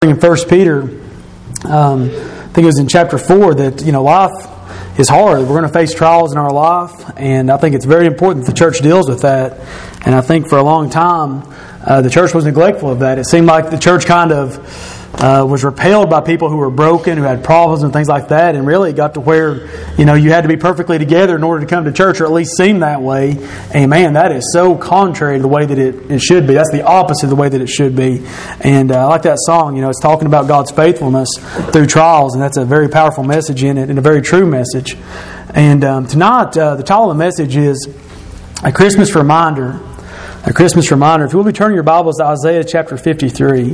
In 1 Peter, I think it was in chapter 4, that life is hard. We're going to face trials in our life, and I think it's very important that the church deals with that. And I think for a long time, the church was neglectful of that. It seemed like the church kind of was repelled by people who were broken, who had problems and things like that, and really it got to where you had to be perfectly together in order to come to church, or at least seem that way. And man, that is so contrary to the way that it should be. That's the opposite of the way that it should be. And I like that song. It's talking about God's faithfulness through trials, and that's a very powerful message in it, and a very true message. And tonight, the title of the message is A Christmas Reminder. A Christmas Reminder. If you will be turning your Bibles to Isaiah chapter 53.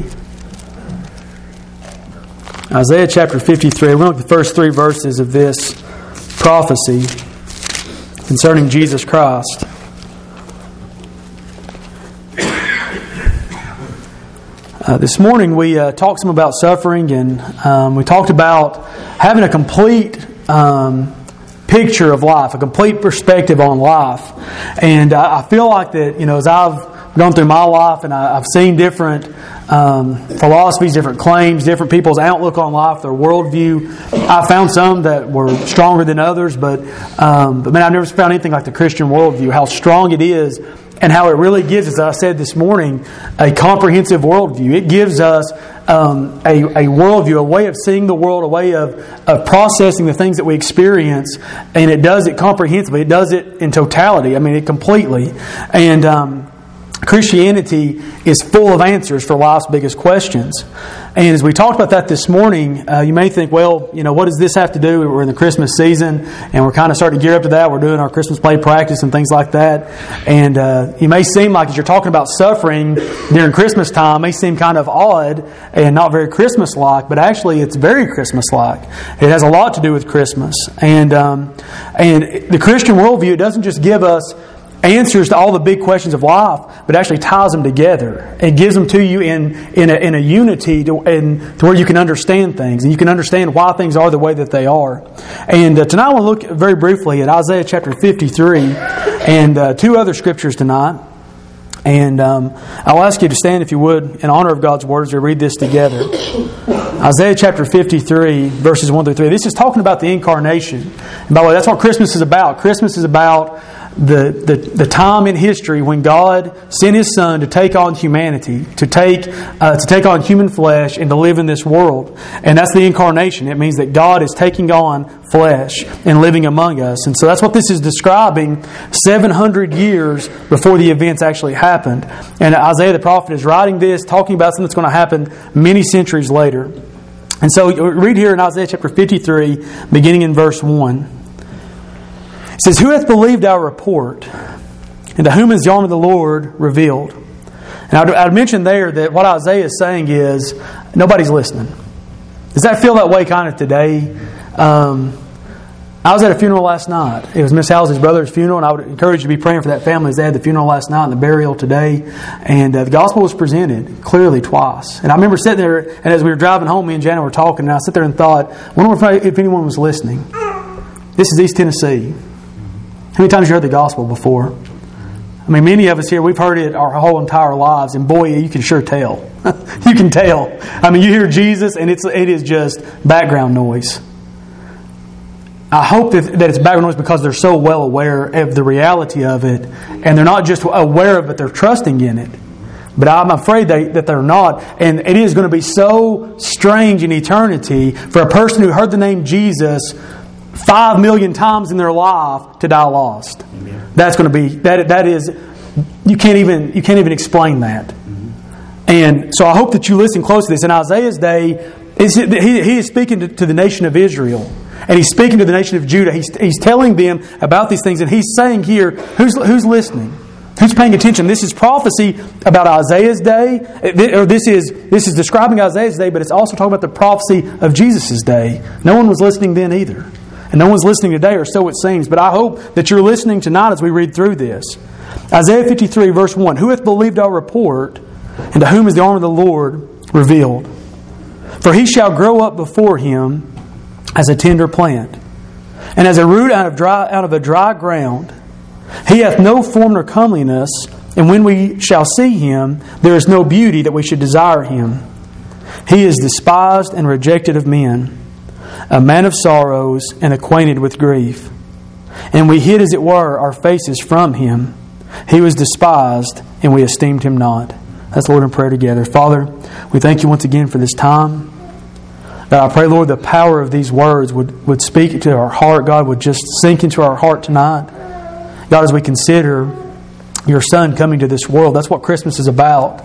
Isaiah chapter 53. We're going to look at the first three verses of this prophecy concerning Jesus Christ. This morning we talked some about suffering, and we talked about having a complete picture of life, a complete perspective on life. And I feel like that, as I've gone through my life and I've seen different philosophies, different claims, different people's outlook on life, their worldview. I found some that were stronger than others, but man, I've never found anything like the Christian worldview, how strong it is and how it really gives us, as I said this morning, a comprehensive worldview. It gives us a worldview, a way of seeing the world, a way of processing the things that we experience, and it does it comprehensively. It does it in totality. It completely. And Christianity is full of answers for life's biggest questions. And as we talked about that this morning, you may think, well, what does this have to do? We're in the Christmas season, and we're kind of starting to gear up to that. We're doing our Christmas play practice and things like that. And it may seem like, as you're talking about suffering during Christmas time, it may seem kind of odd and not very Christmas-like, but actually it's very Christmas-like. It has a lot to do with Christmas. And the Christian worldview, it doesn't just give us answers to all the big questions of life, but actually ties them together and gives them to you in a unity to where you can understand things, and you can understand why things are the way that they are. And tonight I want to look very briefly at Isaiah chapter 53 and two other scriptures tonight. And I'll ask you to stand, if you would, in honor of God's Word as we read this together. Isaiah chapter 53, verses 1 through 3. This is talking about the incarnation. And by the way, that's what Christmas is about. Christmas is about the time in history when God sent His Son to take on humanity, to take on human flesh and to live in this world. And that's the incarnation. It means that God is taking on flesh and living among us. And so that's what this is describing 700 years before the events actually happened. And Isaiah the prophet is writing this, talking about something that's going to happen many centuries later. And so read here in Isaiah chapter 53, beginning in verse 1. It says, "Who hath believed our report, and to whom is the arm of the Lord revealed?" And I'd mention there that what Isaiah is saying is, nobody's listening. Does that feel that way kind of today? I was at a funeral last night. It was Miss Halsey's brother's funeral, and I would encourage you to be praying for that family as they had the funeral last night and the burial today. And the gospel was presented clearly twice. And I remember sitting there, and as we were driving home, me and Janet were talking, and I sat there and thought, I wonder if anyone was listening. This is East Tennessee. How many times have you heard the gospel before? Many of us here, we've heard it our whole entire lives, and boy, you can sure tell. You can tell. You hear Jesus, and it is just background noise. I hope that it's background noise because they're so well aware of the reality of it, and they're not just aware of it, they're trusting in it. But I'm afraid that they're not. And it is going to be so strange in eternity for a person who heard the name Jesus 5 million times in their life to die lost. Amen. That's going to be that is you can't even explain that. Mm-hmm. And so I hope that you listen close to this. In Isaiah's day, he is speaking to the nation of Israel, and he's speaking to the nation of Judah. He's telling them about these things, and he's saying here, who's listening? Who's paying attention? This is prophecy about Isaiah's day, or this is describing Isaiah's day, but it's also talking about the prophecy of Jesus' day. No one was listening then either. And no one's listening today, or so it seems. But I hope that you're listening tonight as we read through this. Isaiah 53, verse 1. "Who hath believed our report, and to whom is the arm of the Lord revealed? For he shall grow up before him as a tender plant, and as a root out of a dry ground. He hath no form nor comeliness, and when we shall see him, there is no beauty that we should desire him. He is despised and rejected of men, a man of sorrows and acquainted with grief. And we hid, as it were, our faces from Him. He was despised, and we esteemed Him not. Let's Lord in prayer together. Father, we thank You once again for this time. God, I pray, Lord, the power of these words would speak to our heart. God, would just sink into our heart tonight. God, as we consider Your Son coming to this world, that's what Christmas is about.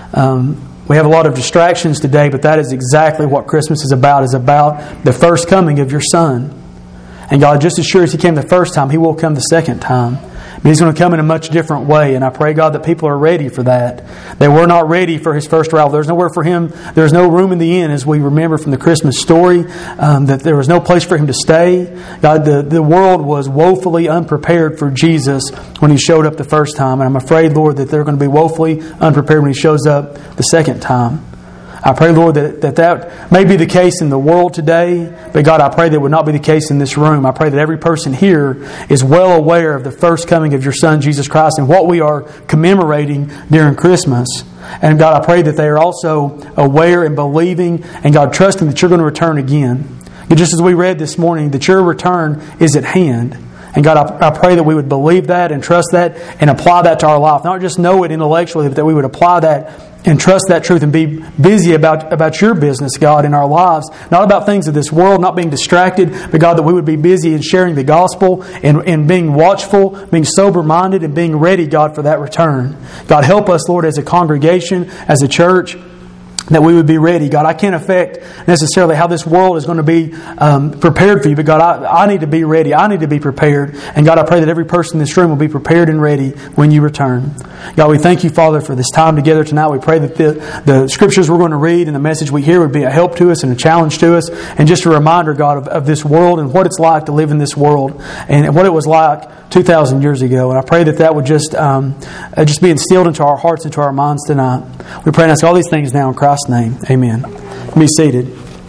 We have a lot of distractions today, but that is exactly what Christmas is about. It's about the first coming of Your Son. And God, just as sure as He came the first time, He will come the second time. But He's going to come in a much different way. And I pray, God, that people are ready for that. They were not ready for His first arrival. There's nowhere for Him. There's no room in the inn, as we remember from the Christmas story, that there was no place for Him to stay. God, the world was woefully unprepared for Jesus when He showed up the first time. And I'm afraid, Lord, that they're going to be woefully unprepared when He shows up the second time. I pray, Lord, that may be the case in the world today, but God, I pray that would not be the case in this room. I pray that every person here is well aware of the first coming of Your Son, Jesus Christ, and what we are commemorating during Christmas. And God, I pray that they are also aware and believing, and God, trusting that You're going to return again. And just as we read this morning, that Your return is at hand. And God, I pray that we would believe that and trust that and apply that to our life. Not just know it intellectually, but that we would apply that and trust that truth and be busy about Your business, God, in our lives. Not about things of this world, not being distracted, but God, that we would be busy in sharing the gospel and being watchful, being sober-minded, and being ready, God, for that return. God, help us, Lord, as a congregation, as a church, that we would be ready. God, I can't affect necessarily how this world is going to be prepared for You, but God, I need to be ready. I need to be prepared. And God, I pray that every person in this room will be prepared and ready when You return. God, we thank You, Father, for this time together tonight. We pray that the Scriptures we're going to read and the message we hear would be a help to us and a challenge to us, and just a reminder, God, of this world and what it's like to live in this world and what it was like 2,000 years ago. And I pray that would just be instilled into our hearts and to our minds tonight. We pray and ask all these things now in Christ's name. Amen. Be seated.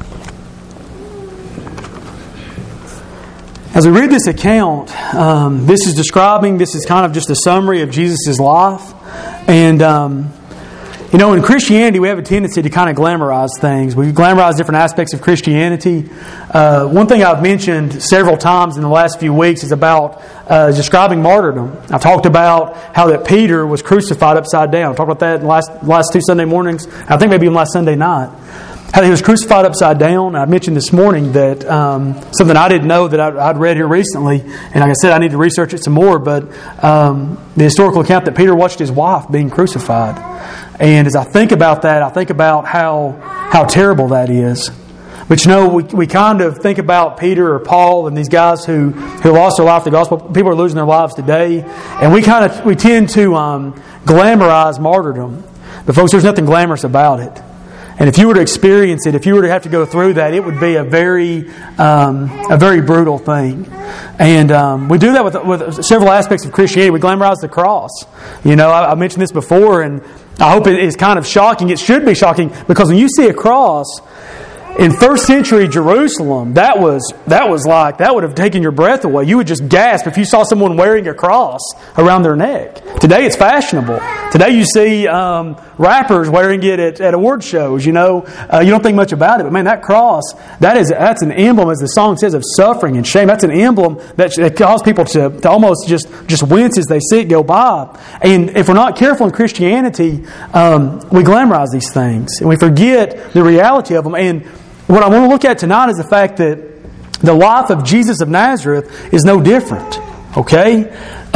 As we read this account, this is kind of just a summary of Jesus' life. And, in Christianity, we have a tendency to kind of glamorize things. We glamorize different aspects of Christianity. One thing I've mentioned several times in the last few weeks is about describing martyrdom. I talked about how that Peter was crucified upside down. I talked about that in the last two Sunday mornings. I think maybe even last Sunday night. How he was crucified upside down. I mentioned this morning that something I didn't know that I'd read here recently, and like I said, I need to research it some more, but the historical account that Peter watched his wife being crucified. And as I think about that, I think about how terrible that is. But we kind of think about Peter or Paul and these guys who lost their life to the gospel. People are losing their lives today. And we tend to glamorize martyrdom. But folks, there's nothing glamorous about it. And if you were to experience it, if you were to have to go through that, it would be a very brutal thing. And we do that with several aspects of Christianity. We glamorize the cross. I mentioned this before, and I hope it is kind of shocking. It should be shocking, because when you see a cross in first century Jerusalem, that would have taken your breath away. You would just gasp if you saw someone wearing a cross around their neck. Today it's fashionable. Today you see rappers wearing it at award shows. You don't think much about it, but man, that cross, that's an emblem, as the song says, of suffering and shame. That's an emblem that causes people to almost just wince as they see it go by. And if we're not careful in Christianity, we glamorize these things and we forget the reality of them. And what I want to look at tonight is the fact that the life of Jesus of Nazareth is no different. Okay?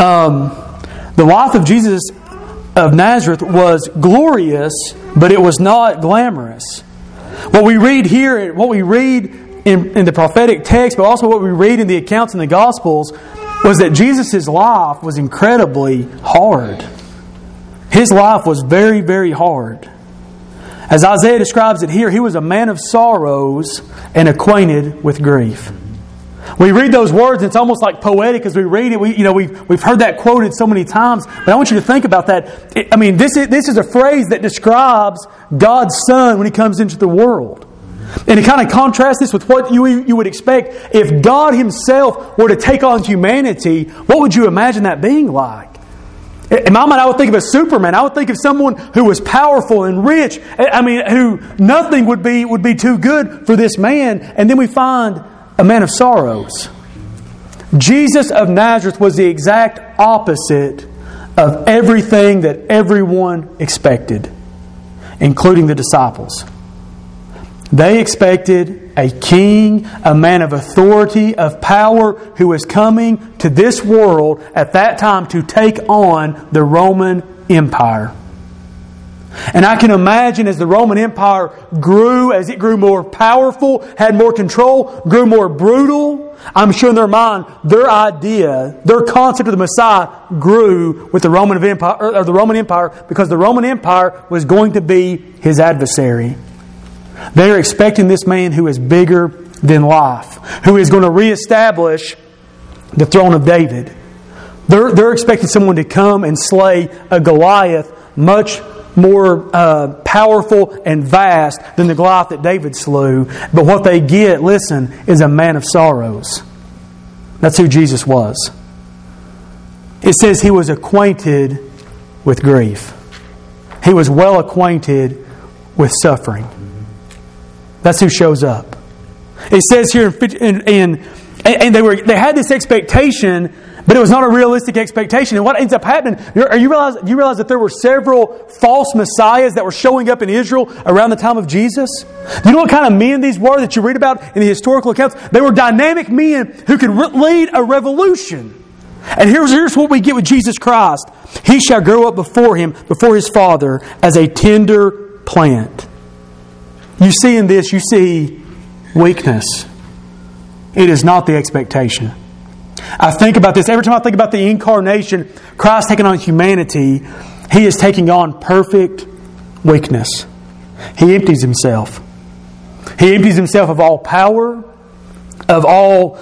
The life of Jesus of Nazareth was glorious, but it was not glamorous. What we read here, what we read in the prophetic text, but also what we read in the accounts in the Gospels, was that Jesus' life was incredibly hard. His life was very, very hard. As Isaiah describes it here, he was a man of sorrows and acquainted with grief. We read those words, and it's almost like poetic as we read it. We've heard that quoted so many times, but I want you to think about that. This is a phrase that describes God's Son when He comes into the world. And to kind of contrast this with what you would expect if God Himself were to take on humanity, what would you imagine that being like? In my mind, I would think of a Superman. I would think of someone who was powerful and rich. I mean, who nothing would be too good for this man. And then we find a man of sorrows. Jesus of Nazareth was the exact opposite of everything that everyone expected, including the disciples. They expected a king, a man of authority, of power, who was coming to this world at that time to take on the Roman Empire. And I can imagine as the Roman Empire grew, as it grew more powerful, had more control, grew more brutal, I'm sure in their mind, their idea, their concept of the Messiah grew with the Roman Empire, because the Roman Empire was going to be his adversary. They are expecting this man who is bigger than life, who is going to reestablish the throne of David. They're expecting someone to come and slay a Goliath much more powerful and vast than the Goliath that David slew. But what they get, listen, is a man of sorrows. That's who Jesus was. It says he was acquainted with grief. He was well acquainted with suffering. That's who shows up. It says here, and they had this expectation, but it was not a realistic expectation. And what ends up happening, you realize that there were several false messiahs that were showing up in Israel around the time of Jesus? Do you know what kind of men these were that you read about in the historical accounts? They were dynamic men who could lead a revolution. And here's what we get with Jesus Christ. He shall grow up before his Father, as a tender plant. You see in this, you see weakness. It is not the expectation. I think about this. Every time I think about the incarnation, Christ taking on humanity, He is taking on perfect weakness. He empties Himself. He empties Himself of all power, of all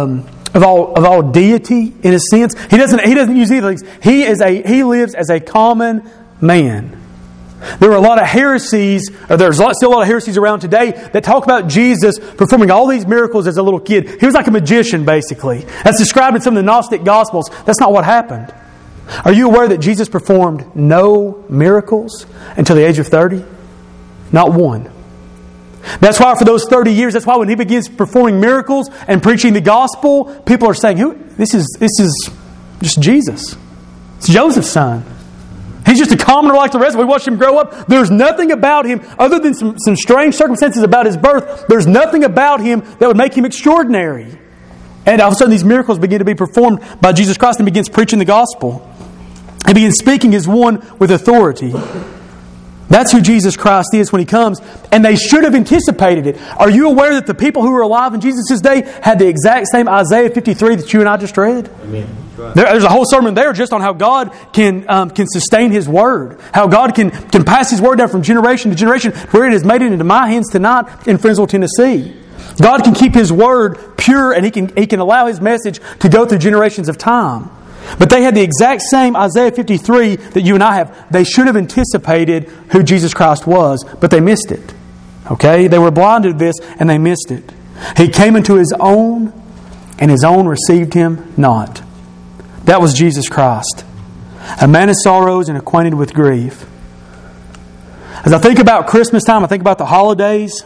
deity, in a sense. He doesn't use either of these. He lives as a common man. There were a lot of heresies, or there's still a lot of heresies around today that talk about Jesus performing all these miracles as a little kid. He was like a magician, basically. That's described in some of the Gnostic Gospels. That's not what happened. Are you aware that Jesus performed no miracles until the age of 30? Not one. That's why for those 30 years, that's why when He begins performing miracles and preaching the gospel, people are saying, this is just Jesus. It's Joseph's son. He's just a commoner like the rest. We watched Him grow up. There's nothing about Him, other than some strange circumstances about His birth, there's nothing about Him that would make Him extraordinary. And all of a sudden these miracles begin to be performed by Jesus Christ, and He begins preaching the gospel. He begins speaking as one with authority. That's who Jesus Christ is when He comes. And they should have anticipated it. Are you aware that the people who were alive in Jesus' day had the exact same Isaiah 53 that you and I just read? Amen. There's a whole sermon there just on how God can sustain His Word. How God can pass His Word down from generation to generation, where it has made it into my hands tonight in Friendsville, Tennessee. God can keep His Word pure, and He can allow His message to go through generations of time. But they had the exact same Isaiah 53 that you and I have. They should have anticipated who Jesus Christ was, but they missed it. Okay? They were blinded to this, and they missed it. He came into His own, and His own received Him not. That was Jesus Christ. A man of sorrows and acquainted with grief. As I think about Christmas time, I think about the holidays.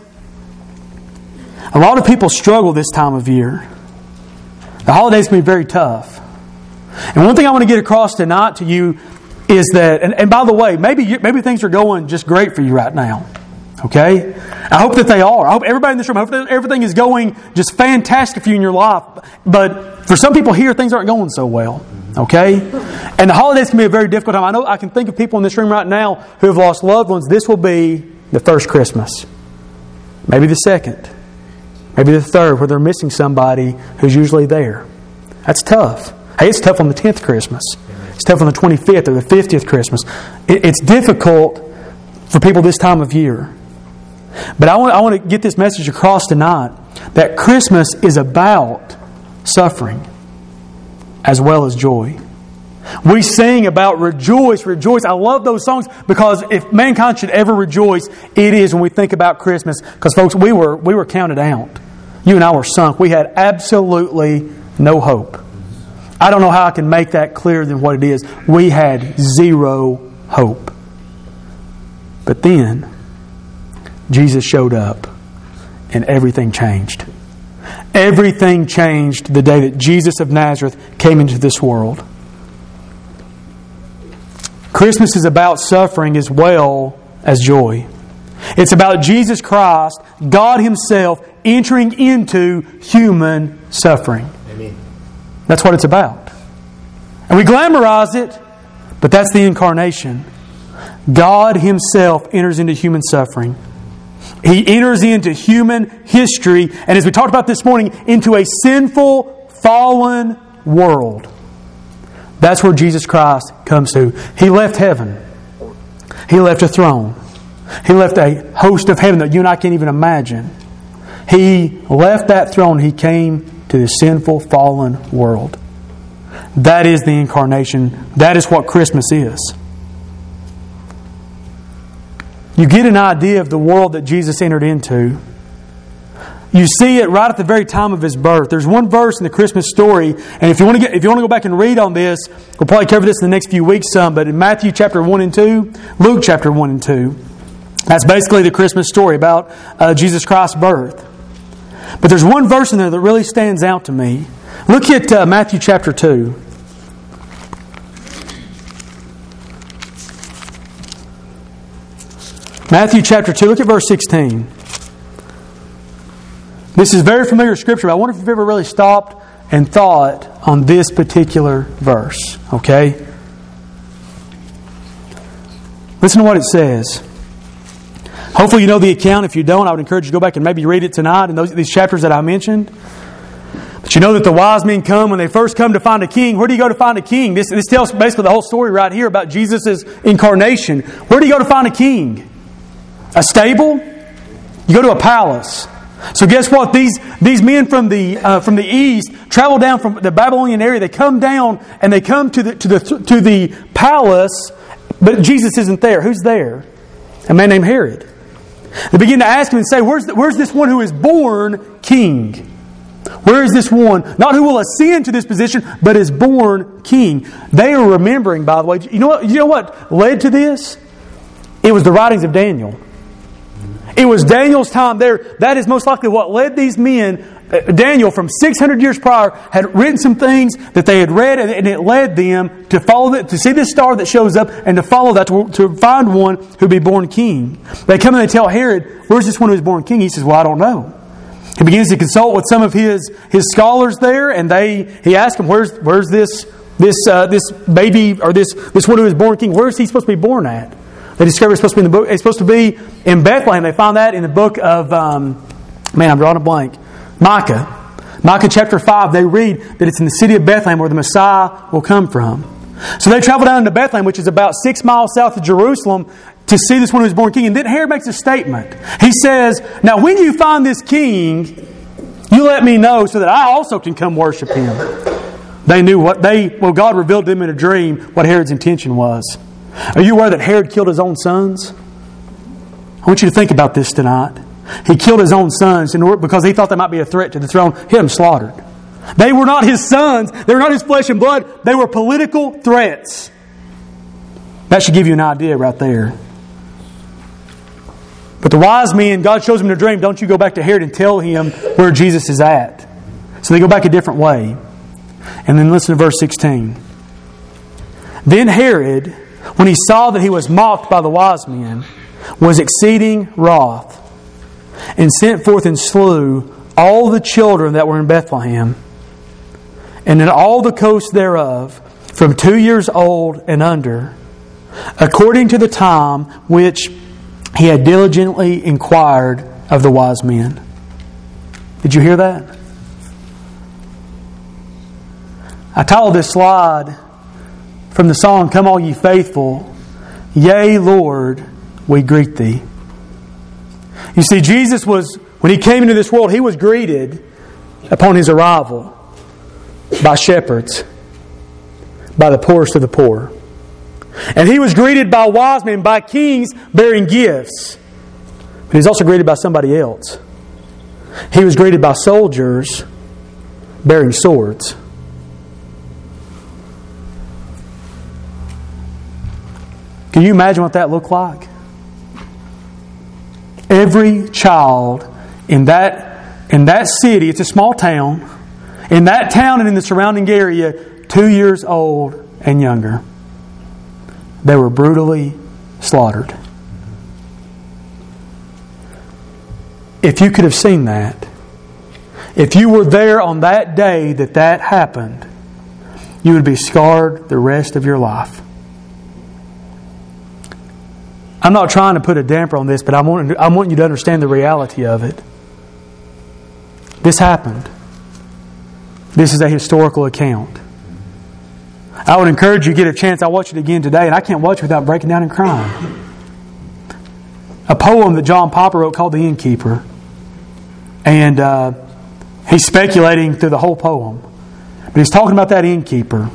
A lot of people struggle this time of year. The holidays can be very tough. And one thing I want to get across tonight to you is that, and by the way, maybe things are going just great for you right now. Okay? I hope that they are. I hope everybody in this room, I hope that everything is going just fantastic for you in your life. But for some people here, things aren't going so well. Okay? And the holidays can be a very difficult time. I know I can think of people in this room right now who have lost loved ones. This will be the first Christmas. Maybe the second. Maybe the third, where they're missing somebody who's usually there. That's tough. Hey, it's tough on the 10th Christmas. It's tough on the 25th or the 50th Christmas. It's difficult for people this time of year. But I want to get this message across tonight, that Christmas is about suffering as well as joy. We sing about rejoice, rejoice. I love those songs, because if mankind should ever rejoice, it is when we think about Christmas. Because folks, we were counted out. You and I were sunk. We had absolutely no hope. I don't know how I can make that clearer than what it is. We had zero hope. But then, Jesus showed up and everything changed. Everything changed the day that Jesus of Nazareth came into this world. Christmas is about suffering as well as joy. It's about Jesus Christ, God Himself, entering into human suffering. Amen. That's what it's about. And we glamorize it, but that's the incarnation. God Himself enters into human suffering. He enters into human history, and as we talked about this morning, into a sinful, fallen world. That's where Jesus Christ comes to. He left heaven. He left a throne. He left a host of heaven that you and I can't even imagine. He left that throne. He came to the sinful, fallen world. That is the incarnation. That is what Christmas is. You get an idea of the world that Jesus entered into. You see it right at the very time of His birth. There's one verse in the Christmas story, and if you want to go back and read on this, we'll probably cover this in the next few weeks some, but in Matthew chapter 1 and 2, Luke chapter 1 and 2, that's basically the Christmas story about Jesus Christ's birth. But there's one verse in there that really stands out to me. Look at Matthew chapter 2. Matthew chapter 2, look at verse 16. This is very familiar scripture, but I wonder if you've ever really stopped and thought on this particular verse. Okay? Listen to what it says. Hopefully you know the account. If you don't, I would encourage you to go back and maybe read it tonight in these chapters that I mentioned. But you know that the wise men come when they first come to find a king. Where do you go to find a king? This tells basically the whole story right here about Jesus' incarnation. Where do you go to find a king? A stable? You go to a palace. So guess what? These men from the east travel down from the Babylonian area. They come down and they come to the palace, but Jesus isn't there. Who's there? A man named Herod. They begin to ask him and say, "Where's this one who is born king? Where is this one, not who will ascend to this position, but is born king?" They are remembering, by the way. You know what led to this? It was the writings of Daniel. It was Daniel's time there. That is most likely what led these men. Daniel, from 600 years prior, had written some things that they had read, and it led them to follow it, to see this star that shows up, and to follow that, to find one who would be born king. They come and they tell Herod, "Where's this one who is born king?" He says, "Well, I don't know." He begins to consult with some of his scholars there, and he asks them, "Where's this baby, or this one who is born king? Where is he supposed to be born at?" They discover it's supposed to be in the book. It's supposed to be in Bethlehem. They find that in the book of I'm drawing a blank. Micah chapter 5. They read that it's in the city of Bethlehem where the Messiah will come from. So they travel down to Bethlehem, which is about 6 miles south of Jerusalem, to see this one who was born king. And then Herod makes a statement. He says, "Now when you find this king, you let me know so that I also can come worship him." They knew God revealed to them in a dream what Herod's intention was. Are you aware that Herod killed his own sons? I want you to think about this tonight. He killed his own sons because he thought they might be a threat to the throne. He had them slaughtered. They were not his sons. They were not his flesh and blood. They were political threats. That should give you an idea right there. But the wise men, God shows them in a dream, "Don't you go back to Herod and tell him where Jesus is at." So they go back a different way. And then listen to verse 16. Then Herod, when he saw that he was mocked by the wise men, was exceeding wroth, and sent forth and slew all the children that were in Bethlehem, and in all the coasts thereof, from 2 years old and under, according to the time which he had diligently inquired of the wise men. Did you hear that? I titled this slide from the song, "Come All Ye Faithful, Yea, Lord, we greet Thee." You see, Jesus was, when He came into this world, He was greeted upon His arrival by shepherds, by the poorest of the poor. And He was greeted by wise men, by kings bearing gifts. But He was also greeted by somebody else. He was greeted by soldiers bearing swords. Can you imagine what that looked like? Every child in that city, it's a small town, in that town and in the surrounding area, 2 years old and younger, they were brutally slaughtered. If you could have seen that, if you were there on that day that happened, you would be scarred the rest of your life. I'm not trying to put a damper on this, but I want you to understand the reality of it. This happened. This is a historical account. I would encourage you to get a chance. I'll watch it again today, and I can't watch it without breaking down and crying. A poem that John Piper wrote called The Innkeeper. And he's speculating through the whole poem. But he's talking about that innkeeper.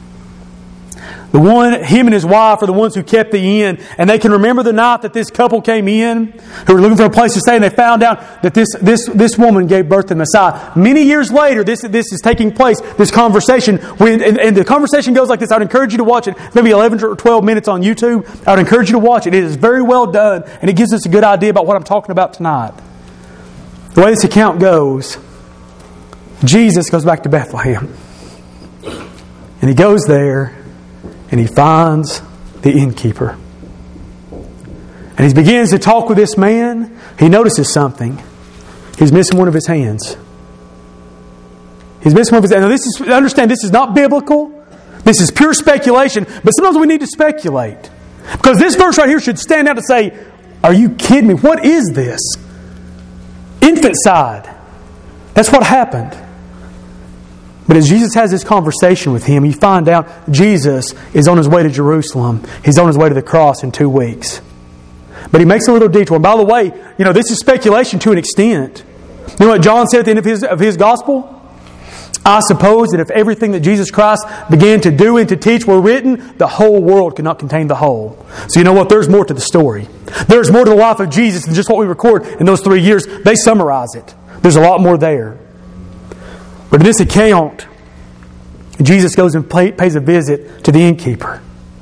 Him and his wife are the ones who kept the inn, and they can remember the night that this couple came in, who were looking for a place to stay, and they found out that this woman gave birth to the Messiah. Many years later, this is taking place, this conversation, and the conversation goes like this. I would encourage you to watch it. It's maybe 11 or 12 minutes on YouTube. I would encourage you to watch it. It is very well done, and it gives us a good idea about what I'm talking about tonight. The way this account goes, Jesus goes back to Bethlehem, and he goes there, and he finds the innkeeper. And he begins to talk with this man. He notices something. He's missing one of his hands. He's missing one of his hands. Now understand, this is not biblical. This is pure speculation. But sometimes we need to speculate. Because this verse right here should stand out and say, are you kidding me? What is this? Infanticide. That's what happened. But as Jesus has this conversation with him, you find out Jesus is on his way to Jerusalem. He's on his way to the cross in 2 weeks. But he makes a little detour. And by the way, this is speculation to an extent. You know what John said at the end of his gospel? I suppose that if everything that Jesus Christ began to do and to teach were written, the whole world could not contain the whole. So you know what? There's more to the story. There's more to the life of Jesus than just what we record in those 3 years. They summarize it. There's a lot more there. But in this account, Jesus goes and pays a visit to the innkeeper.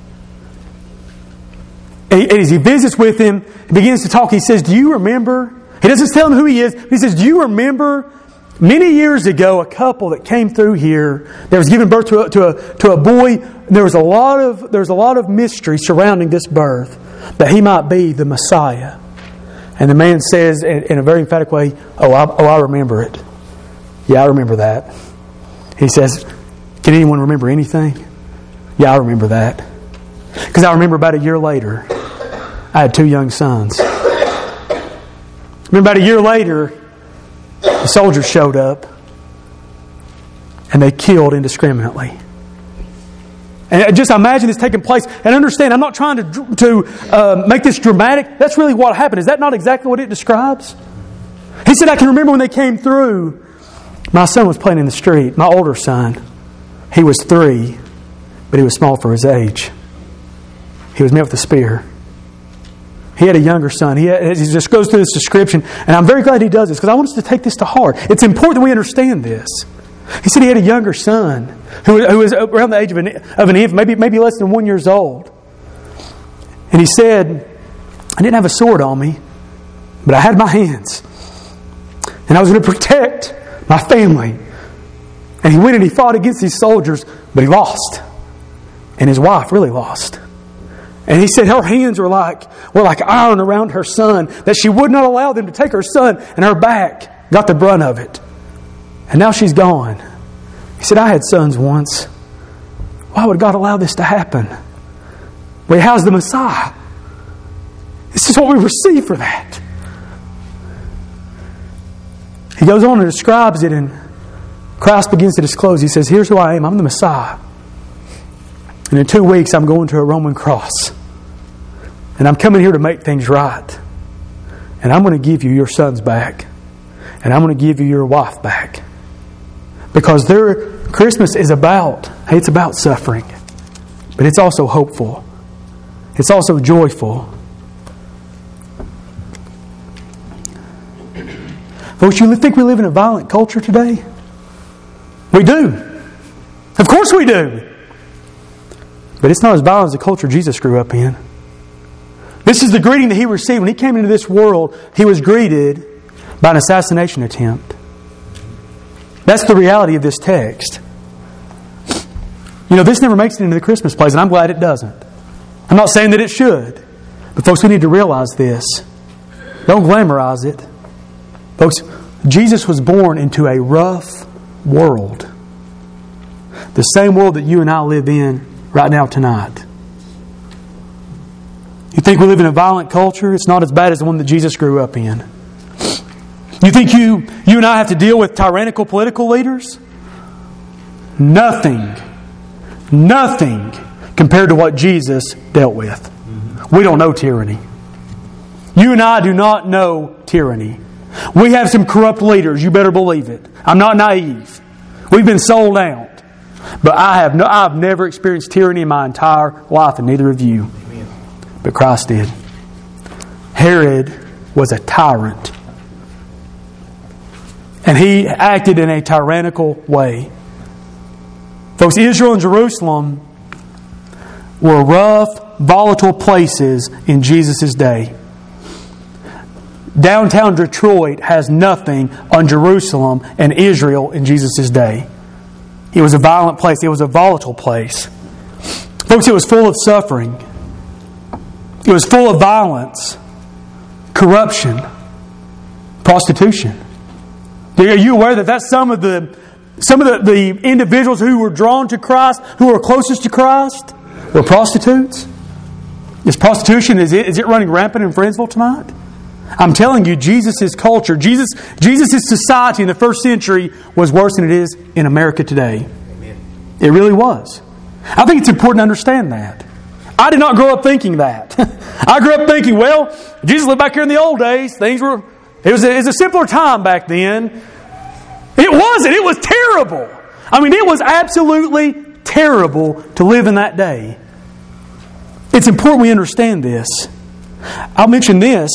And as he visits with him, he begins to talk. He says, do you remember? He doesn't tell him who he is. He says, do you remember many years ago a couple that came through here that was given birth to a boy? There was a lot of mystery surrounding this birth, that he might be the Messiah. And the man says in a very emphatic way, I remember it. Yeah, I remember that. He says, can anyone remember anything? Yeah, I remember that. Because I remember about a year later, I had 2 young sons. Remember about a year later, the soldiers showed up and they killed indiscriminately. And just imagine this taking place. And understand, I'm not trying to make this dramatic. That's really what happened. Is that not exactly what it describes? He said, I can remember when they came through. My son was playing in the street. My older son, he was 3, but he was small for his age. He was met with a spear. He had a younger son. He just goes through this description, and I'm very glad he does this because I want us to take this to heart. It's important that we understand this. He said he had a younger son who was around the age of an infant, maybe less than 1 year old. And he said, I didn't have a sword on me, but I had my hands. And I was going to protect my family. And he went and he fought against these soldiers, but he lost. And his wife really lost. And he said her hands were like iron around her son, that she would not allow them to take her son, and her back got the brunt of it. And now she's gone. He said, I had sons once. Why would God allow this to happen? Well, how's the Messiah? This is what we receive for that. He goes on and describes it, and Christ begins to disclose. He says, here's who I am. I'm the Messiah. And in 2 weeks, I'm going to a Roman cross. And I'm coming here to make things right. And I'm going to give you your sons back. And I'm going to give you your wife back. Because Christmas is it's about suffering. But it's also hopeful. It's also joyful. Folks, you think we live in a violent culture today? We do. Of course we do. But it's not as violent as the culture Jesus grew up in. This is the greeting that he received. When he came into this world, he was greeted by an assassination attempt. That's the reality of this text. You know, this never makes it into the Christmas plays, and I'm glad it doesn't. I'm not saying that it should. But folks, we need to realize this. Don't glamorize it. Folks, Jesus was born into a rough world. The same world that you and I live in right now tonight. You think we live in a violent culture? It's not as bad as the one that Jesus grew up in. You think you and I have to deal with tyrannical political leaders? Nothing compared to what Jesus dealt with. We don't know tyranny. You and I do not know tyranny. We have some corrupt leaders, you better believe it. I'm not naive. We've been sold out. But I've never experienced tyranny in my entire life, and neither of you. But Christ did. Herod was a tyrant. And he acted in a tyrannical way. Folks, Israel and Jerusalem were rough, volatile places in Jesus' day. Downtown Detroit has nothing on Jerusalem and Israel in Jesus' day. It was a violent place. It was a volatile place. Folks, it was full of suffering. It was full of violence, corruption, prostitution. Are you aware that that's some of the individuals who were drawn to Christ, who were closest to Christ, were prostitutes? Is prostitution, is it running rampant in Friendsville tonight? I'm telling you, Jesus' culture, Jesus' society in the first century was worse than it is in America today. Amen. It really was. I think it's important to understand that. I did not grow up thinking that. I grew up thinking, well, Jesus lived back here in the old days. It was a simpler time back then. It wasn't. It was terrible. I mean, it was absolutely terrible to live in that day. It's important we understand this. I'll mention this.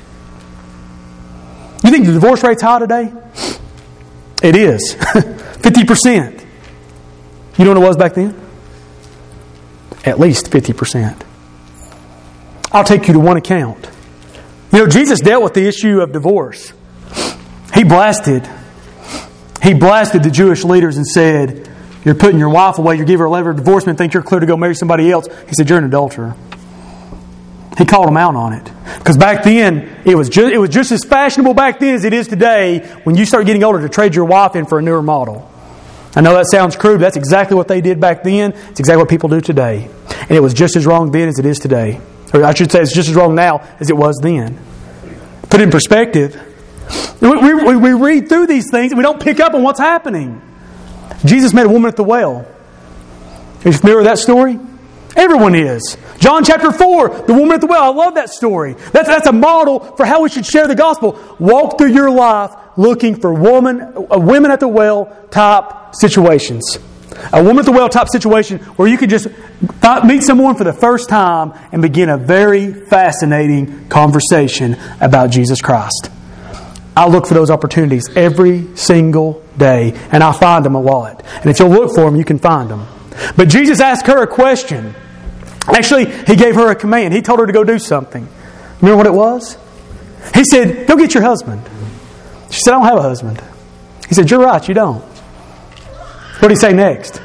You think the divorce rate's high today? It is. 50%. You know what it was back then? At least 50%. I'll take you to one account. You know, Jesus dealt with the issue of divorce. He blasted the Jewish leaders and said, you're putting your wife away, you give her a letter of divorcement, think you're clear to go marry somebody else. He said, you're an adulterer. He called them out on it. Because back then, it was just as fashionable back then as it is today when you start getting older to trade your wife in for a newer model. I know that sounds crude, but that's exactly what they did back then. It's exactly what people do today. And it was just as wrong then as it is today. Or I should say it's just as wrong now as it was then. Put it in perspective, we read through these things and we don't pick up on what's happening. Jesus met a woman at the well. Are you familiar with that story? Everyone is. John chapter 4, the woman at the well. I love that story. That's a model for how we should share the gospel. Walk through your life looking for women at the well type situations. A woman at the well type situation where you could just meet someone for the first time and begin a very fascinating conversation about Jesus Christ. I look for those opportunities every single day, and I find them a lot. And if you'll look for them, you can find them. But Jesus asked her a question. Actually, He gave her a command. He told her to go do something. Remember what it was? He said, go get your husband. She said, I don't have a husband. He said, you're right, you don't. What did He say next?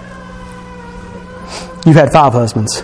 You've had 5 husbands.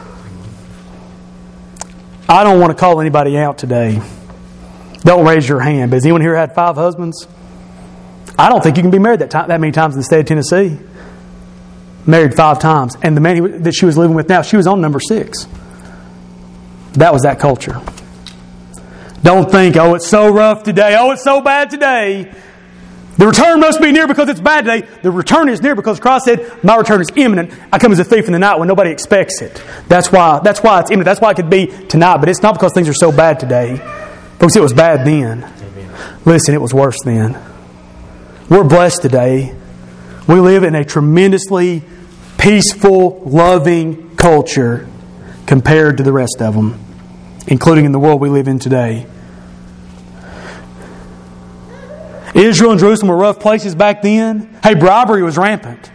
I don't want to call anybody out today. Don't raise your hand. But has anyone here had 5 husbands? I don't think you can be married that many times in the state of Tennessee. Married 5 times. And the man that she was living with now, she was on number 6. That was that culture. Don't think, oh, it's so rough today. Oh, it's so bad today. The return must be near because it's bad today. The return is near because Christ said, my return is imminent. I come as a thief in the night when nobody expects it. That's why it's imminent. That's why it could be tonight. But it's not because things are so bad today. Folks, it was bad then. Amen. Listen, it was worse then. We're blessed today. We live in a tremendously peaceful, loving culture compared to the rest of them, including in the world we live in today. Israel and Jerusalem were rough places back then. Hey, bribery was rampant.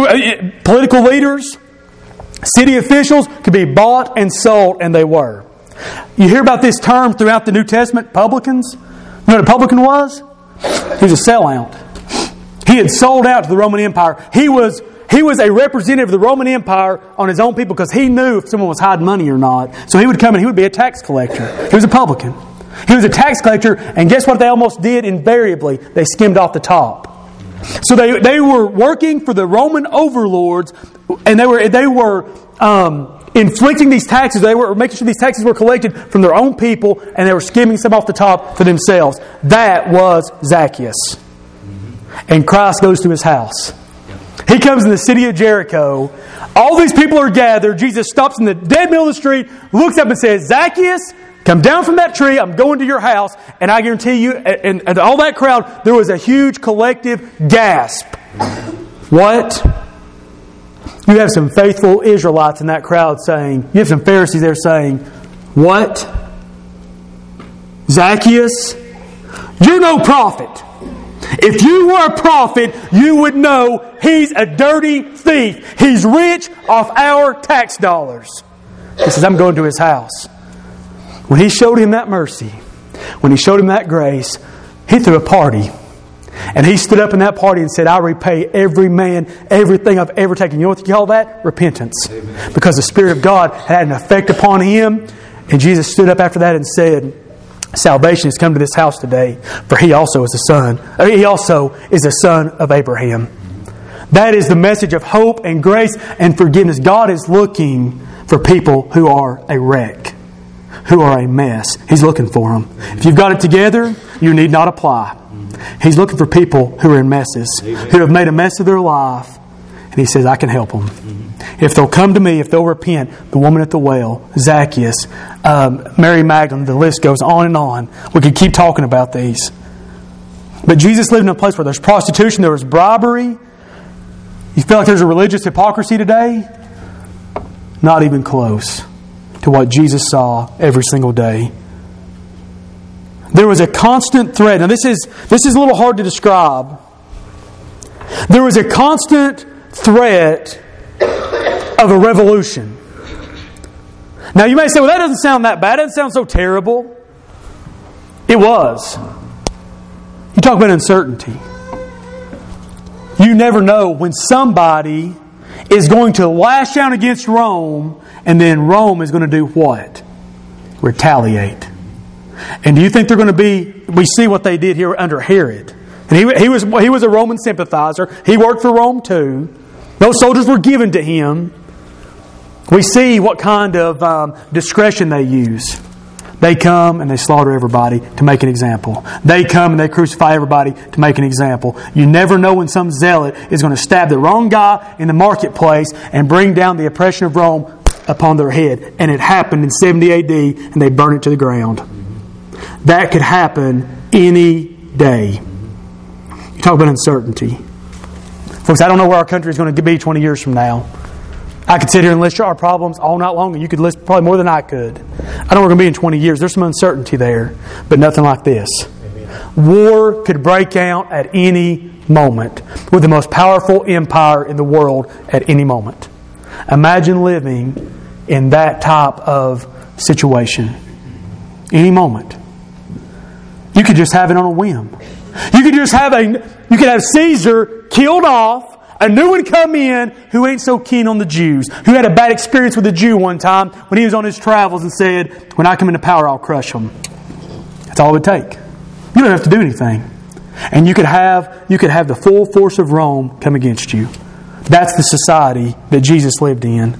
Political leaders, city officials could be bought and sold, and they were. You hear about this term throughout the New Testament, publicans. You know what a publican was? He was a sellout. He had sold out to the Roman Empire. He was a representative of the Roman Empire on his own people because he knew if someone was hiding money or not. So he would come and he would be a tax collector. He was a publican. He was a tax collector, and guess what they almost did invariably? They skimmed off the top. So they were working for the Roman overlords, and they were inflicting these taxes. They were making sure these taxes were collected from their own people, and they were skimming some off the top for themselves. That was Zacchaeus. And Christ goes to his house. He comes in the city of Jericho. All these people are gathered. Jesus stops in the dead middle of the street, looks up and says, Zacchaeus, come down from that tree. I'm going to your house. And I guarantee you, and all that crowd, there was a huge collective gasp. What? You have some faithful Israelites in that crowd saying, you have some Pharisees there saying, what? Zacchaeus? You're no prophet. If you were a prophet, you would know he's a dirty thief. He's rich off our tax dollars. He says, I'm going to his house. When he showed him that mercy, when he showed him that grace, he threw a party. And he stood up in that party and said, I repay every man everything I've ever taken. You know what you call that? Repentance. Amen. Because the Spirit of God had an effect upon him. And Jesus stood up after that and said, salvation has come to this house today, for he also is a son. He also is a son of Abraham. That is the message of hope and grace and forgiveness. God is looking for people who are a wreck, who are a mess. He's looking for them. If you've got it together, you need not apply. He's looking for people who are in messes, who have made a mess of their life. And He says, I can help them. If they'll come to me, if they'll repent, the woman at the well, Zacchaeus, Mary Magdalene, the list goes on and on. We could keep talking about these. But Jesus lived in a place where there's prostitution, there was bribery. You feel like there's a religious hypocrisy today? Not even close to what Jesus saw every single day. There was a constant threat. Now this is a little hard to describe. There was a constant threat of a revolution. Now you may say, well, that doesn't sound that bad. It doesn't sound so terrible. It was. You talk about uncertainty. You never know when somebody is going to lash out against Rome, and then Rome is going to do what? Retaliate. And do you think they're going to be... We see what they did here under Herod. And he was a Roman sympathizer. He worked for Rome too. Those soldiers were given to him. We see what kind of discretion they use. They come and they slaughter everybody to make an example. They come and they crucify everybody to make an example. You never know when some zealot is going to stab the wrong guy in the marketplace and bring down the oppression of Rome upon their head. And it happened in 70 AD and they burned it to the ground. That could happen any day. You talk about uncertainty. Folks, I don't know where our country is going to be 20 years from now. I could sit here and list our problems all night long, and you could list probably more than I could. I don't know where we're going to be in 20 years. There's some uncertainty there, but nothing like this. Amen. War could break out at any moment with the most powerful empire in the world at any moment. Imagine living in that type of situation. Any moment. You could just have it on a whim. You could have Caesar killed off, a new one come in who ain't so keen on the Jews, who had a bad experience with a Jew one time when he was on his travels and said, when I come into power, I'll crush them. That's all it would take. You don't have to do anything. And you could have the full force of Rome come against you. That's the society that Jesus lived in.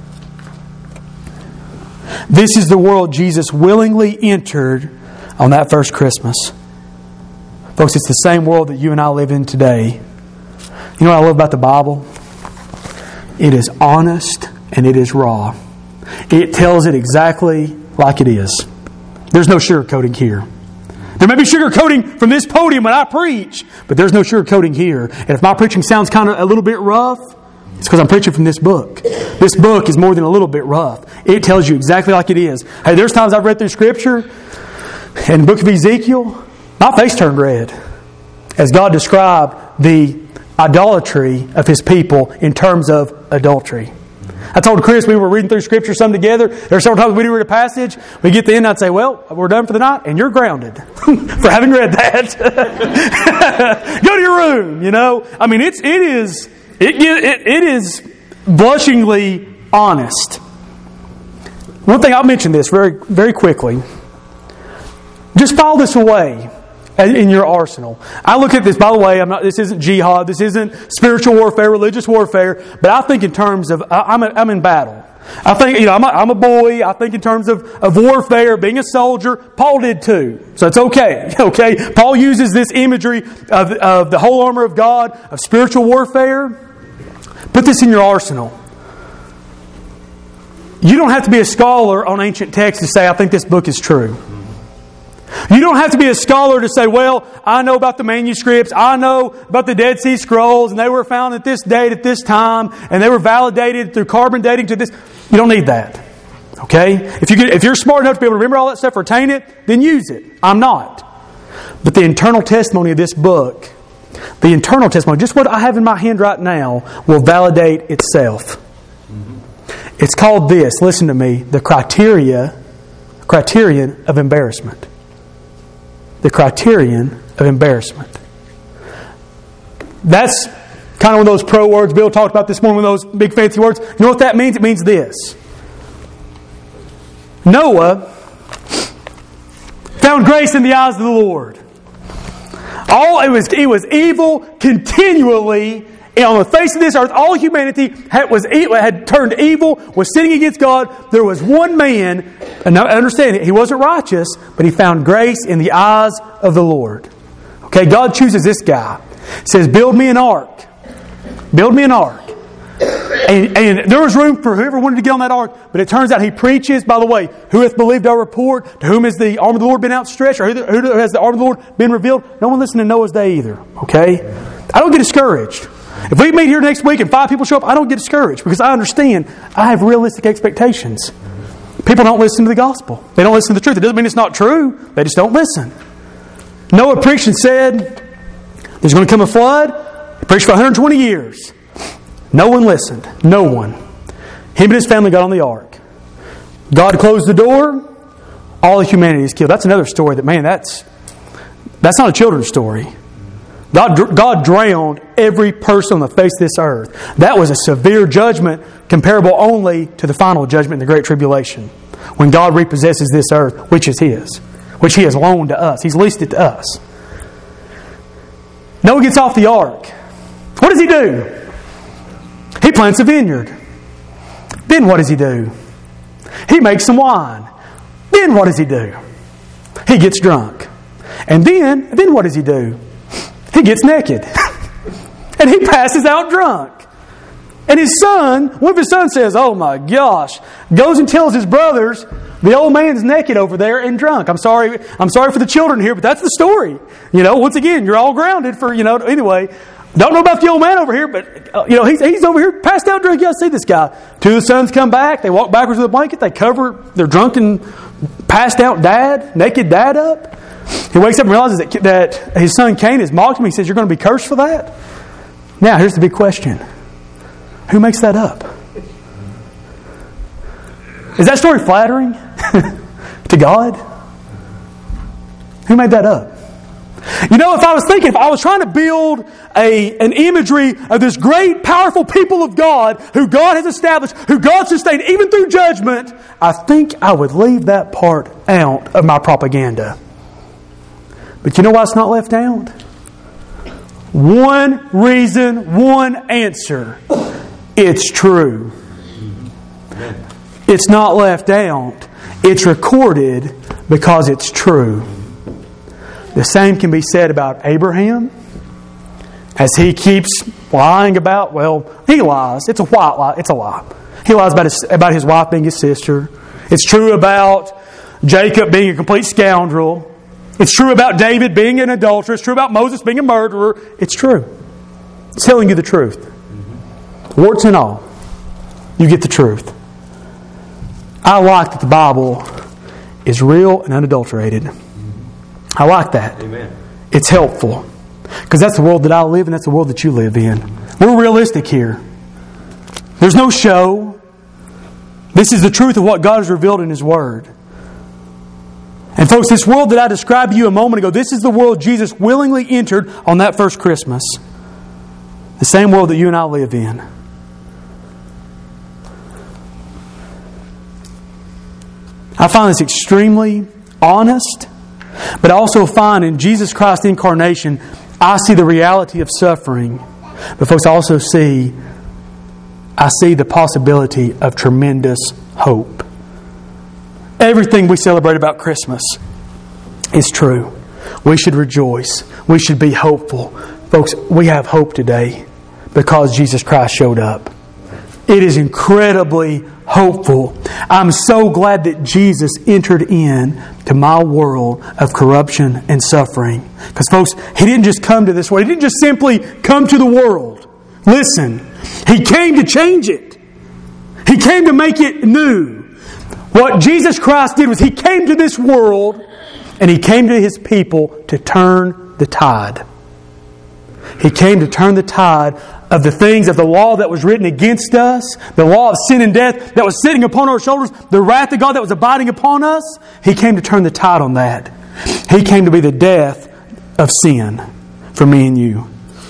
This is the world Jesus willingly entered on that first Christmas. Folks, it's the same world that you and I live in today. You know what I love about the Bible? It is honest and it is raw. It tells it exactly like it is. There's no sugarcoating here. There may be sugarcoating from this podium when I preach, but there's no sugarcoating here. And if my preaching sounds kind of a little bit rough, it's because I'm preaching from this book. This book is more than a little bit rough. It tells you exactly like it is. Hey, there's times I've read through Scripture, and the book of Ezekiel, my face turned red as God described the idolatry of His people in terms of adultery. I told Chris we were reading through Scripture some together. There are several times we'd read a passage. We get to the end, I'd say, well, we're done for the night, and you're grounded for having read that. Go to your room, you know. I mean, it is blushingly honest. One thing, I'll mention this very, very quickly. Just file this away in your arsenal. I look at this, by the way, this isn't jihad, this isn't spiritual warfare, religious warfare, but I think in terms of, I'm in battle. I think, I'm a boy, I think in terms of warfare, being a soldier. Paul did too. So it's okay. Okay? Paul uses this imagery of the whole armor of God, of spiritual warfare. Put this in your arsenal. You don't have to be a scholar on ancient texts to say, I think this book is true. You don't have to be a scholar to say, well, I know about the manuscripts, I know about the Dead Sea Scrolls, and they were found at this date, at this time, and they were validated through carbon dating to this. You don't need that. Okay? If you're smart enough to be able to remember all that stuff, retain it, then use it. I'm not. But the internal testimony of this book, the internal testimony, just what I have in my hand right now, will validate itself. It's called this, listen to me, the criterion of embarrassment. The criterion of embarrassment. That's kind of one of those pro words Bill talked about this morning, one of those big fancy words. You know what that means? It means this. Noah found grace in the eyes of the Lord. It was evil continually on the face of this earth. All humanity had turned evil, was sinning against God. There was one man, and I understand he wasn't righteous, but he found grace in the eyes of the Lord. Okay, God chooses this guy. He says, build me an ark. Build me an ark. And there was room for whoever wanted to get on that ark, but it turns out he preaches, by the way, who hath believed our report? To whom has the arm of the Lord been outstretched? Or who has the arm of the Lord been revealed? No one listened to Noah's day either. Okay? I don't get discouraged. If we meet here next week and 5 people show up, I don't get discouraged because I understand I have realistic expectations. People don't listen to the gospel. They don't listen to the truth. It doesn't mean it's not true. They just don't listen. Noah preached and said, there's going to come a flood. He preached for 120 years. No one listened. No one. Him and his family got on the ark. God closed the door. All of humanity is killed. That's another story that, man, that's not a children's story. God drowned every person on the face of this earth. That was a severe judgment comparable only to the final judgment in the Great Tribulation, when God repossesses this earth, which is His, which He has loaned to us. He's leased it to us. Noah gets off the ark. What does he do? He plants a vineyard. Then what does he do? He makes some wine. Then what does he do? He gets drunk. And then what does he do? He gets naked. And he passes out drunk. And his son, one of his sons says, oh my gosh, goes and tells his brothers, the old man's naked over there and drunk. I'm sorry for the children here, but that's the story. Once again, you're all grounded for, anyway. Don't know about the old man over here, but, he's over here passed out drunk. You see this guy. 2 of the sons come back. They walk backwards with a blanket. They cover their drunken, passed out naked dad up. He wakes up and realizes that his son Cain has mocked him. He says, you're going to be cursed for that? Now, here's the big question. Who makes that up? Is that story flattering to God? Who made that up? If I was trying to build an imagery of this great, powerful people of God, who God has established, who God sustained, even through judgment, I think I would leave that part out of my propaganda. But you know why it's not left out? One reason, one answer. It's true. It's not left out. It's recorded because it's true. The same can be said about Abraham. As he keeps lying about, he lies. It's a white lie. It's a lie. He lies about his wife being his sister. It's true about Jacob being a complete scoundrel. It's true about David being an adulterer. It's true about Moses being a murderer. It's true. It's telling you the truth. Warts and all, you get the truth. I like that the Bible is real and unadulterated. I like that. Amen. It's helpful. Because that's the world that I live in. That's the world that you live in. We're realistic here. There's no show. This is the truth of what God has revealed in His Word. And folks, this world that I described to you a moment ago, this is the world Jesus willingly entered on that first Christmas. The same world that you and I live in. I find this extremely honest, but I also find in Jesus Christ's incarnation, I see the reality of suffering. But folks, I also see the possibility of tremendous hope. Everything we celebrate about Christmas is true. We should rejoice. We should be hopeful. Folks, we have hope today because Jesus Christ showed up. It is incredibly hopeful. I'm so glad that Jesus entered in to my world of corruption and suffering. Because folks, He didn't just come to this world. He didn't just simply come to the world. Listen, He came to change it. He came to make it new. What Jesus Christ did was He came to this world and He came to His people to turn the tide. He came to turn the tide of the things of the law that was written against us, the law of sin and death that was sitting upon our shoulders, the wrath of God that was abiding upon us. He came to turn the tide on that. He came to be the death of sin for me and you.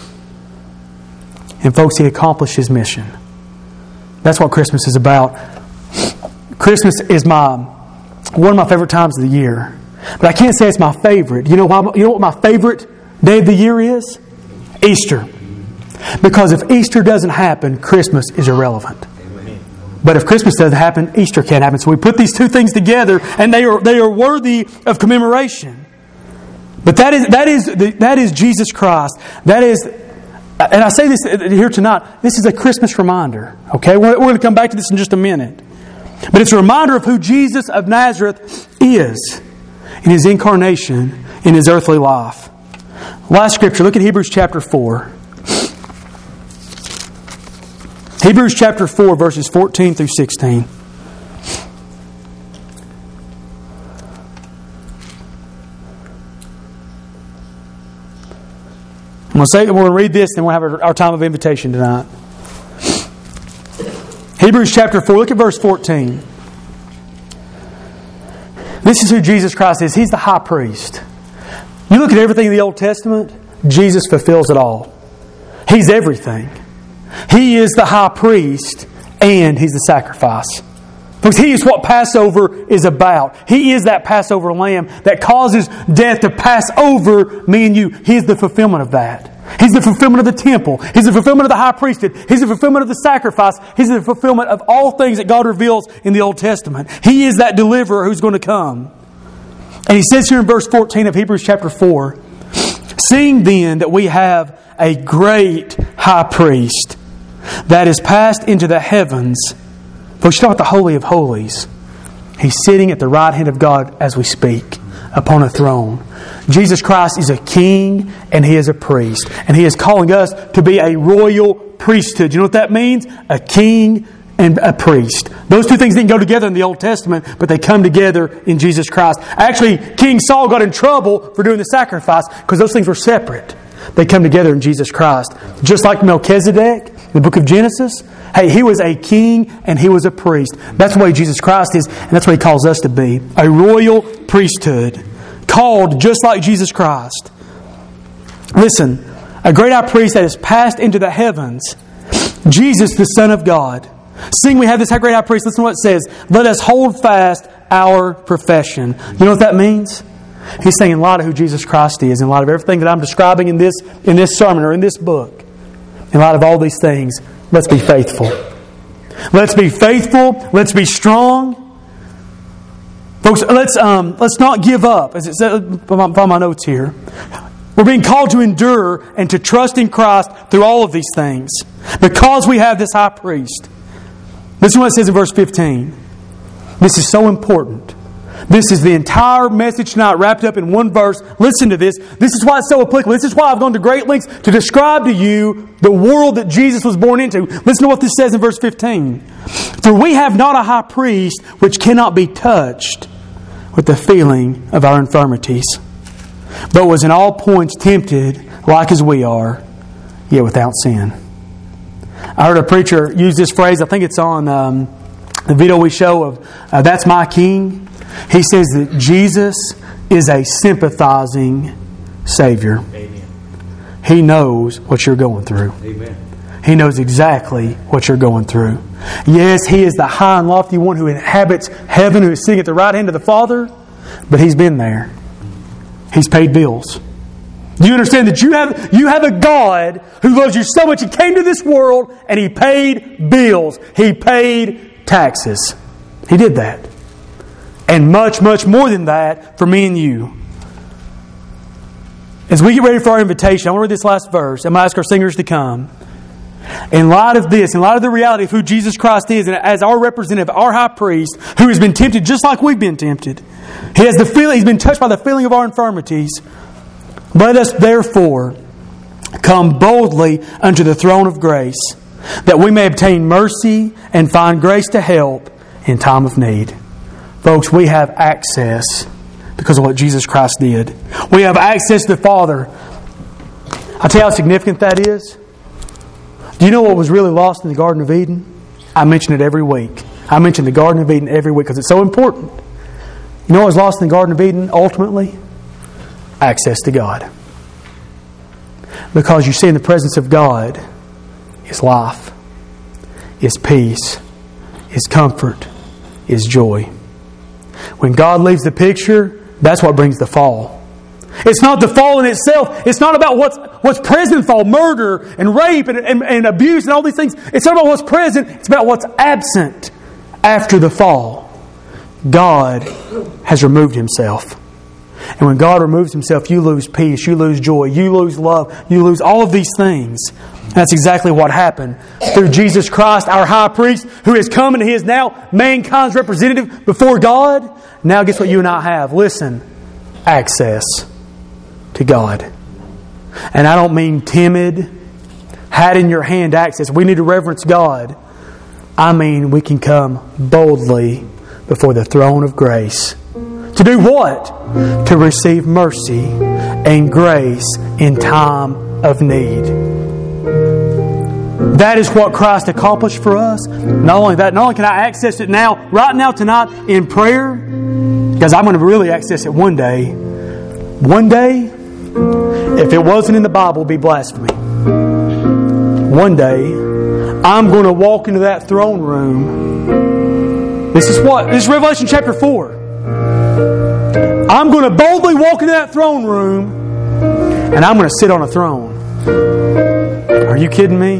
And folks, He accomplished His mission. That's what Christmas is about. Christmas is one of my favorite times of the year. But I can't say it's my favorite. You know what my favorite day of the year is? Easter. Because if Easter doesn't happen, Christmas is irrelevant. But if Christmas doesn't happen, Easter can't happen. So we put these two things together, and they are worthy of commemoration. But that is Jesus Christ. That is, and I say this here tonight. This is a Christmas reminder. Okay, we're going to come back to this in just a minute. But it's a reminder of who Jesus of Nazareth is in His incarnation, in His earthly life. Last scripture, look at Hebrews chapter 4. Hebrews chapter 4, verses 14 through 16. We're going to read this, then we'll have our time of invitation tonight. Hebrews chapter 4, look at verse 14. This is who Jesus Christ is. He's the high priest. You look at everything in the Old Testament, Jesus fulfills it all. He's everything. He is the high priest and He's the sacrifice. Folks, He is what Passover is about. He is that Passover lamb that causes death to pass over me and you. He is the fulfillment of that. He's the fulfillment of the temple. He's the fulfillment of the high priesthood. He's the fulfillment of the sacrifice. He's the fulfillment of all things that God reveals in the Old Testament. He is that deliverer who's going to come. And He says here in verse 14 of Hebrews chapter 4, "Seeing then that we have a great high priest that is passed into the heavens," folks, you talk about the Holy of Holies. He's sitting at the right hand of God as we speak, upon a throne. Jesus Christ is a king and He is a priest. And He is calling us to be a royal priesthood. You know what that means? A king and a priest. Those two things didn't go together in the Old Testament, but they come together in Jesus Christ. Actually, King Saul got in trouble for doing the sacrifice because those things were separate. They come together in Jesus Christ. Just like Melchizedek in the book of Genesis. Hey, he was a king and he was a priest. That's the way Jesus Christ is, and that's what He calls us to be. A royal priesthood. Called just like Jesus Christ. Listen, a great high priest that has passed into the heavens. Jesus, the Son of God. Seeing we have this great high priest, listen to what it says. Let us hold fast our profession. You know what that means? He's saying in light of who Jesus Christ is, in light of everything that I'm describing in this sermon or in this book, in light of all these things, let's be faithful. Let's be faithful. Let's be strong. Folks, let's not give up. As it says on my notes here, we're being called to endure and to trust in Christ through all of these things because we have this high priest. Listen to what it says in verse 15. This is so important. This is the entire message tonight wrapped up in one verse. Listen to this. This is why it's so applicable. This is why I've gone to great lengths to describe to you the world that Jesus was born into. Listen to what this says in verse 15. For we have not a high priest which cannot be touched with the feeling of our infirmities, but was in all points tempted like as we are, yet without sin. I heard a preacher use this phrase. I think it's on the video we show of That's My King, he says that Jesus is a sympathizing Savior. Amen. He knows what you're going through. Amen. He knows exactly what you're going through. Yes, He is the high and lofty one who inhabits heaven, who is sitting at the right hand of the Father, but He's been there. He's paid bills. Do you understand that you have a God who loves you so much He came to this world and He paid bills. He paid taxes. He did that. And much, much more than that for me and you. As we get ready for our invitation, I want to read this last verse. I'm going to ask our singers to come. In light of this, in light of the reality of who Jesus Christ is, and as our representative, our high priest, who has been tempted just like we've been tempted, He has the feeling, He's been touched by the feeling of our infirmities. Let us therefore come boldly unto the throne of grace, that we may obtain mercy and find grace to help in time of need. Folks, we have access because of what Jesus Christ did. We have access to the Father. I'll tell you how significant that is. Do you know what was really lost in the Garden of Eden? I mention it every week. I mention the Garden of Eden every week because it's so important. You know what was lost in the Garden of Eden ultimately? Access to God. Because you see, in the presence of God is life, is peace, is comfort, is joy. When God leaves the picture, that's what brings the fall. It's not the fall in itself. It's not about what's present in fall, murder and rape and abuse and all these things. It's not about what's present. It's about what's absent after the fall. God has removed Himself. And when God removes Himself, you lose peace, you lose joy, you lose love, you lose all of these things. And that's exactly what happened through Jesus Christ, our high priest, who has come and He is now mankind's representative before God. Now guess what you and I have? Listen, access to God. And I don't mean timid, hat in your hand access. We need to reverence God. I mean we can come boldly before the throne of grace. To do what? To receive mercy and grace in time of need. That is what Christ accomplished for us. Not only that, not only can I access it now, right now, tonight, in prayer, because I'm going to really access it one day. One day, if it wasn't in the Bible, it would be blasphemy. One day, I'm going to walk into that throne room. This is Revelation chapter 4. I'm going to boldly walk into that throne room and I'm going to sit on a throne. Are you kidding me?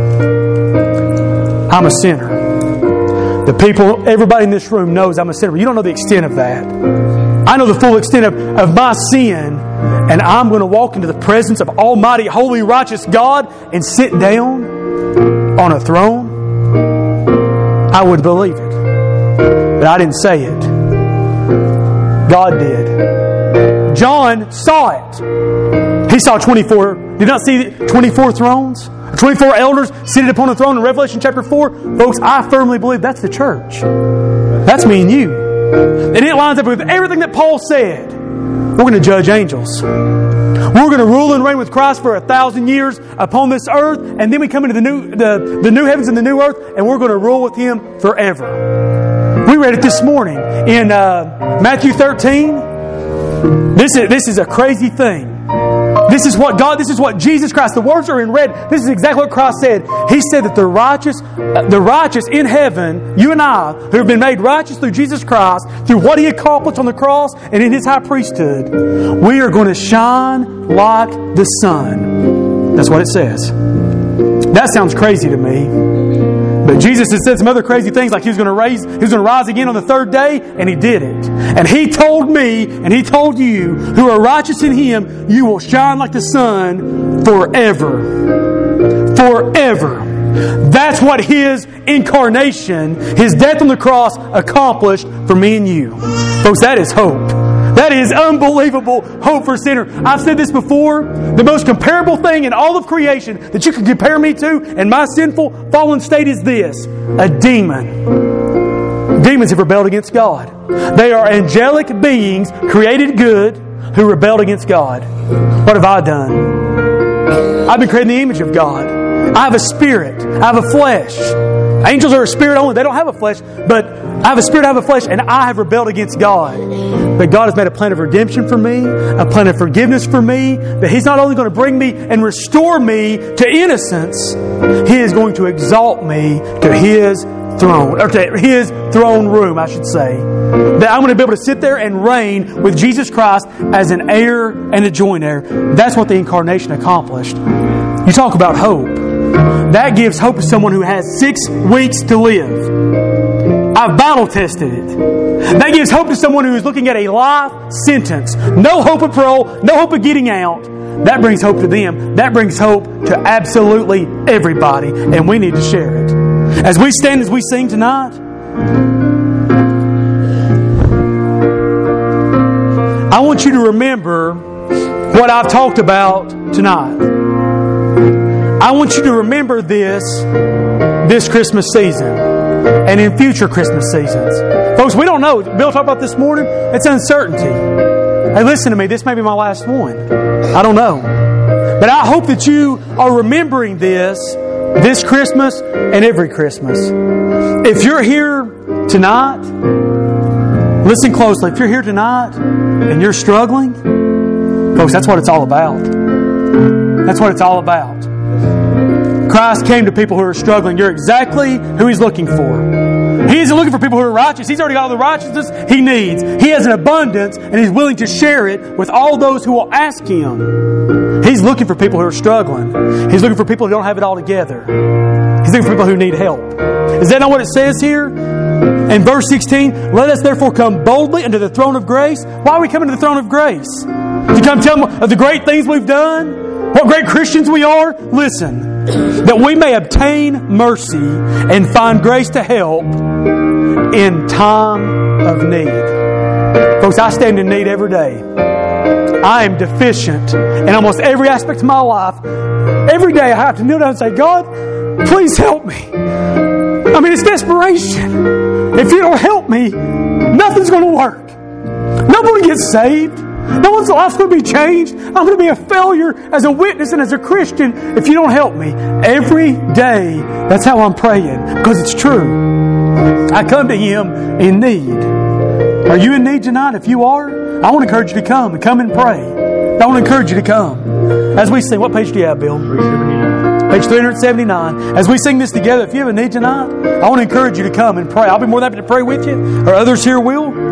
I'm a sinner. Everybody in this room knows I'm a sinner. You don't know the extent of that. I know the full extent of my sin, and I'm going to walk into the presence of Almighty, Holy, Righteous God and sit down on a throne. I wouldn't believe it. But I didn't say it. God did. John saw it. He saw 24. Did not see 24 thrones? 24 elders seated upon a throne in Revelation chapter 4. Folks, I firmly believe that's the church. That's me and you. And it lines up with everything that Paul said. We're going to judge angels. We're going to rule and reign with Christ for 1,000 years upon this earth. And then we come into the new heavens and the new earth, and we're going to rule with Him forever. We read it this morning in Matthew 13. This is a crazy thing. This is what Jesus Christ, the words are in red. This is exactly what Christ said. He said that the righteous in heaven, you and I, who have been made righteous through Jesus Christ, through what He accomplished on the cross and in His high priesthood, we are going to shine like the sun. That's what it says. That sounds crazy to me. But Jesus has said some other crazy things, like He was going to rise again on the third day, and He did it. And He told me, and He told you, who are righteous in Him, you will shine like the sun forever. Forever. That's what His incarnation, His death on the cross, accomplished for me and you. Folks, that is hope. That is unbelievable hope for a sinner. I've said this before. The most comparable thing in all of creation that you can compare me to in my sinful, fallen state is this: a demon. Demons have rebelled against God. They are angelic beings, created good, who rebelled against God. What have I done? I've been created in the image of God. I have a spirit. I have a flesh. Angels are a spirit only. They don't have a flesh. But I have a spirit, I have a flesh, and I have rebelled against God. But God has made a plan of redemption for me, a plan of forgiveness for me, that He's not only going to bring me and restore me to innocence, He is going to exalt me to His throne, or to His throne room, I should say. That I'm going to be able to sit there and reign with Jesus Christ as an heir and a joint heir. That's what the incarnation accomplished. You talk about hope. That gives hope to someone who has 6 weeks to live. I've battle tested it. That gives hope to someone who is looking at a life sentence. No hope of parole, no hope of getting out. That brings hope to them. That brings hope to absolutely everybody. And we need to share it. As we stand, as we sing tonight, I want you to remember what I've talked about tonight. I want you to remember this Christmas season and in future Christmas seasons. Folks, we don't know. Bill talked about this morning. It's uncertainty. Hey, listen to me. This may be my last one. I don't know. But I hope that you are remembering this Christmas and every Christmas. If you're here tonight, listen closely. If you're here tonight and you're struggling, folks, that's what it's all about. That's what it's all about. Christ came to people who are struggling. You're exactly who He's looking for. He isn't looking for people who are righteous. He's already got all the righteousness He needs. He has an abundance, and He's willing to share it with all those who will ask Him. He's looking for people who are struggling. He's looking for people who don't have it all together. He's looking for people who need help. Is that not what it says here? In verse 16, let us therefore come boldly unto the throne of grace. Why are we coming to the throne of grace? To come tell them of the great things we've done? What great Christians we are? Listen. That we may obtain mercy and find grace to help in time of need. Folks, I stand in need every day. I am deficient in almost every aspect of my life. Every day I have to kneel down and say, God, please help me. I mean, it's desperation. If you don't help me, nothing's going to work. Nobody gets saved. No one's life's going to be changed. I'm going to be a failure as a witness and as a Christian if you don't help me. Every day, that's how I'm praying. Because it's true. I come to Him in need. Are you in need tonight? If you are, I want to encourage you to come and pray. I want to encourage you to come. As we sing, what page do you have, Bill? Page 379. As we sing this together, if you have a need tonight, I want to encourage you to come and pray. I'll be more than happy to pray with you, or others here will.